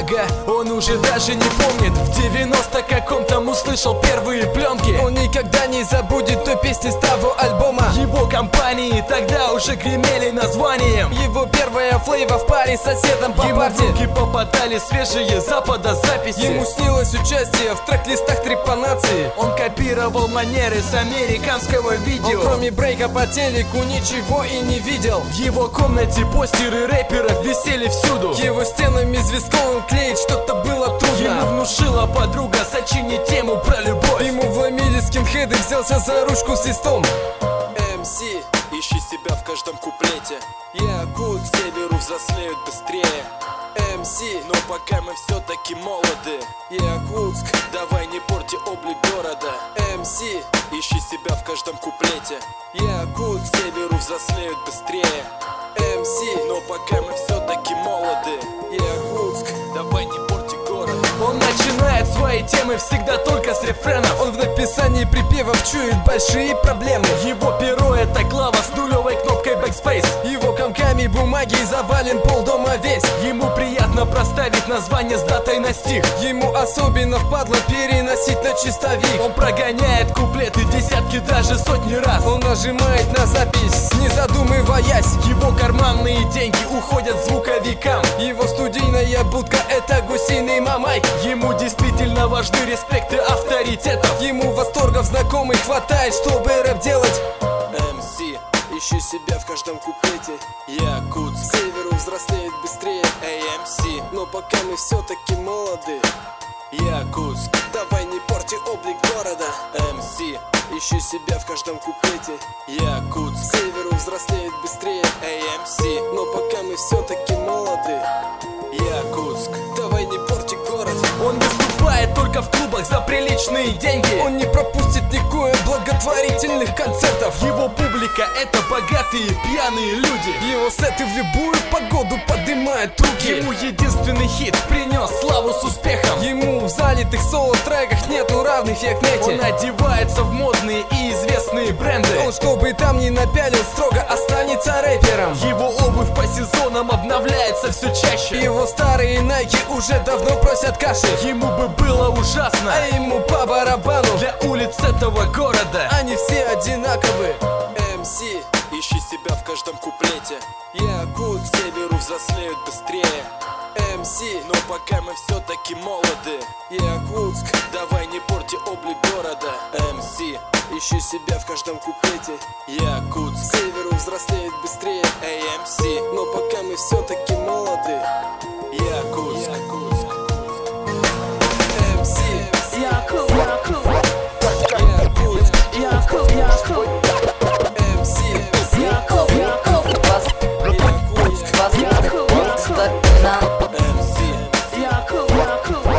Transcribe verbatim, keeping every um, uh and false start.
Ага, он уже даже не помнит в девяносто каком там услышал первые пленки. Он никогда не забудет той песни с того альбома. Его компании тогда уже гремели названием. Его первая флейва в паре с соседом по Ему парте. в руки попадали свежие запада записи. Ему снилось участие в трек-листах трепанации. Он копировал манеры с американского видео. Он кроме брейка по телеку ничего и не видел. В его комнате постеры рэперов висели всюду. Его стенами звездком клеить что-то было трудно. Ему внушила подруга сочинить тему про любовь. Ему вломили скинхеды, взялся за ручку с листом. эм си, ищи себя в каждом куплете. Якут, К северу взрослеют быстрее. эм си, Но пока мы все-таки молоды, Якутск, давай не порти облик города. эм си, Ищи себя в каждом куплете. Якут, К северу взрослеют быстрее. эм си, Но пока мы все-таки молоды, Якутск. давай не порти город. Он начинает свои темы всегда только с рефрена. Он в написании припевов чует большие проблемы. Его перо это клава с нулевой кнопкой backspace. Его комками бумаги завален полдома весь. Ему приятно проставить название с датой на стих. Ему особенно впадло переносить на чистовик. Он прогоняет куплеты десятки, даже сотни раз. Он нажимает на запись, не задумываясь. Его карманные деньги уходят звуковикам. Его студийная будка — это гусиный мамайк. Ему действительно важны респекты авторитетов. Ему восторгов знакомых хватает, чтобы рэп делать. эм си, Ищу себя в каждом куплете. К Якутск, северу взрослеет быстрее. эй эм си, Но пока мы все-таки молоды, Якутск, давай не порти облик города. эм си, Ищу себя в каждом куплете. К Якутск, северу взрослеет быстрее. эй эм си, Но пока мы все-таки молоды, Якутск. давай не порти город. Он выступает только в клубах за приличные деньги. Он не пропустит никакое благотворительных концертов. Его публика это богатые пьяные люди. Его сеты в любую погоду поднимают руки. Ему единственный хит принес славу с успехом. Ему в залитых соло-треках нету равных, як Он нете. одевается в модные и известные бренды. Он, чтобы там не напялил, строго останется рэпером. Его обувь по сезонам обновляется все чаще. Его старые найки уже давно просят каши. Ему бы было ужасно, А ему по барабану, для улиц этого города. они все одинаковы. эм си, Ищи себя в каждом куплете. Якут, К северу взрослеют быстрее. эм си, Но пока мы все-таки молоды, Якутск. давай не порти облик города. эм си, Ищу себя в каждом куплете. К Якутск, северу взрослеет быстрее. эй эм си, Но пока мы все-таки молоды, Якутск. эм си, Yakut, Yakut, Якут, Yakut, Yakut, эм си, Yakut, Yakut, Якутск. Yakut, Yakut, эм си, Yakut, Yakut,